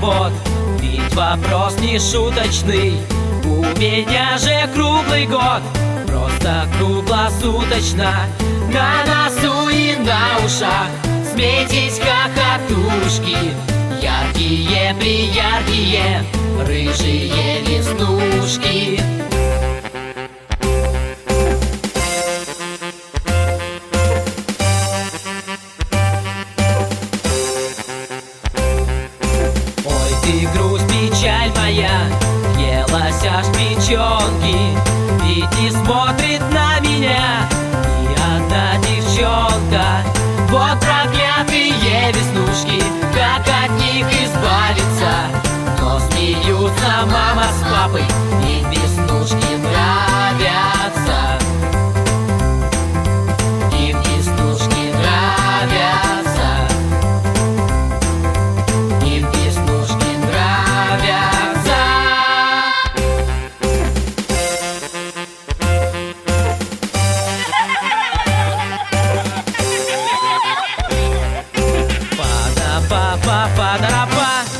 забот. Ведь вопрос не шуточный, у меня же круглый год. Просто круглосуточно на носу и на ушах. Смейтесь хохотушки, яркие-прияркие, рыжие веснушки. Ой, ты грусть, печаль моя, елась аж печенки. Ведь не смотрит на меня ни одна девчонка. Вот проклятые веснушки, как от них избавиться? Но смеются мама с папой, им веснушки нравятся. Им веснушки нравятся. Им веснушки нравятся. Па-да-па-па-па-да-па.